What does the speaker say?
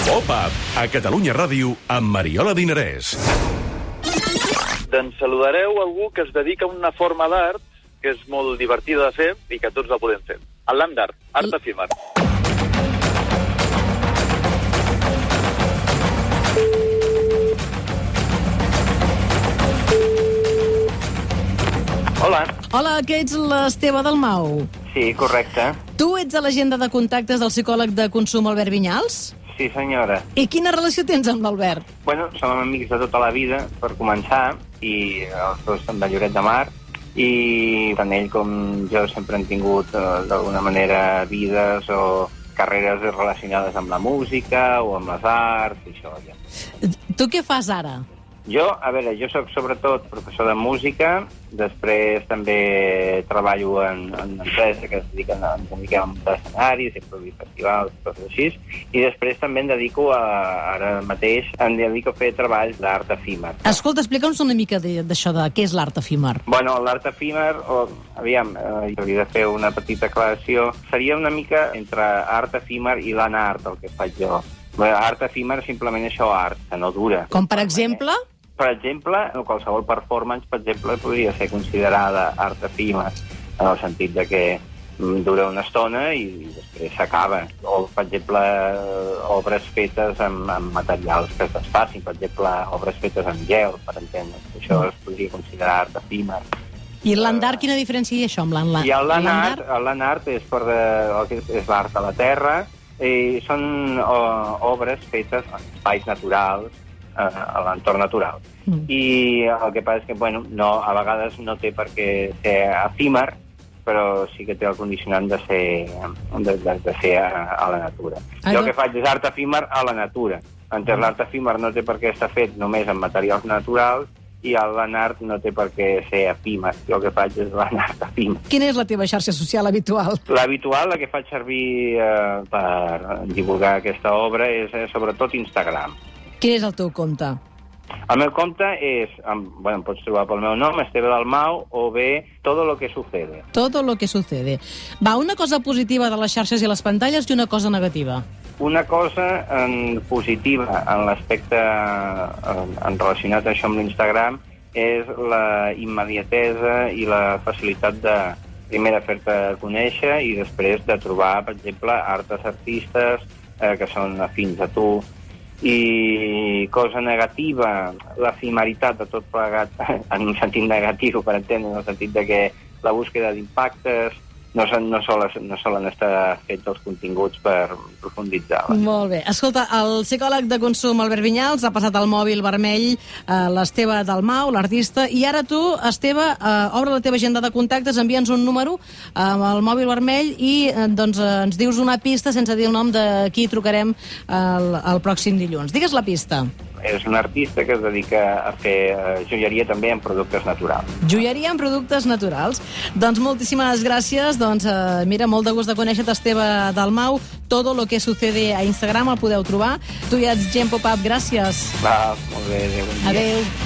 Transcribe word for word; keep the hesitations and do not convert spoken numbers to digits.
Pop-up, a Catalunya Ràdio, amb Mariola Dinarès. Doncs saludareu algú que es dedica a una forma d'art que és molt divertida de fer i que tots la podem fer. El land art, art efímer. Hola. Hola, que ets l'Esteve Dalmau? Sí, correcte. Tu ets a l'agenda de contactes del psicòleg de consum Albert Vinyals? Sí, senyora. I quina relació tens amb l'Albert? Bueno, som amics de tota la vida, per començar, i els dos són de Lloret de Mar, i tant ell com jo sempre hem tingut, eh, d'alguna manera, vides o carreres relacionades amb la música o amb les arts, i això, ja. Tu què fas ara? Jo, a veure, jo sóc sobretot professor de música, després també treballo en, en una empresa que es dedica a, ens dediquem a muntar escenaris, a produir festivals, coses així, i després també em dedico a, ara mateix, em dedico a fer treballs d'art efímer. Escolta, explica'ns una mica d'això, de, de què és l'art efímer. Bueno, l'art efímer, o, aviam, eh, jo hauria de fer una petita aclaració, seria una mica entre art efímer i l'anart, el que faig jo. Art efímer, simplement això, art, que no dura. Com per exemple? Per exemple, qualsevol performance, per exemple, podria ser considerada art efímer, en el sentit de que dura una estona i després s'acaba. O, per exemple, obres fetes amb, amb materials que es desfacin, per exemple, obres fetes amb gel, per entendre. Això es podria considerar art efímer. I el land art, quina diferència hi ha això amb l'land art? I el land art, el land art és, per de, és l'art de la terra, i són o, obres fetes en espais naturals, a l'entorn natural. Mm. I el que passa és que, bueno, no, a vegades no té per què ser efímer, però sí que té el condicionant de ser, de, de, de ser a, a la natura. Ah, jo el que faig és art efímer a la natura. Entonces, l'art efímer no té per què estar fet només amb materials naturals i l'art no té per què ser efímer. Jo el que faig és l'art efímer. Quina és la teva xarxa social habitual? L'habitual, la que faig servir eh, per divulgar aquesta obra, és eh, sobretot Instagram. Quin és el teu compte? El meu compte és, bueno, em pots trobar pel meu nom, Esteve Dalmau, o bé Todo lo que sucede. Todo lo que sucede. Va, una cosa positiva de les xarxes i les pantalles i una cosa negativa. Una cosa en positiva en l'aspecte en, en relacionat això amb l'Instagram és la immediatesa i la facilitat de, primer, de fer-te conèixer i després de trobar, per exemple, altres artistes eh, que són afins a tu. I cosa negativa, l'efimeritat de tot plegat en un sentit negatiu, per entendre, en el sentit de que la búsqueda d'impactes no, no, solen, no solen estar fets els continguts per profunditzar. Molt bé. Escolta, el psicòleg de consum Albert Vinyals ha passat al mòbil vermell eh, l'Esteve Dalmau, l'artista, i ara tu, Esteve, eh, obre la teva agenda de contactes, envia'ns un número eh, amb el mòbil vermell i eh, doncs, eh, ens dius una pista sense dir el nom de qui trucarem el, el pròxim dilluns. Digues la pista. És un artista que es dedica a fer eh, joieria també en productes naturals. Joieria en productes naturals. Doncs moltíssimes gràcies. Doncs, eh, mira, molt de gust de conèixer-te, Esteve Dalmau. Todo lo que sucede a Instagram el podeu trobar. Tu ja ets Gent Pop-up. Gràcies. Va, molt bé. Adéu. Adéu.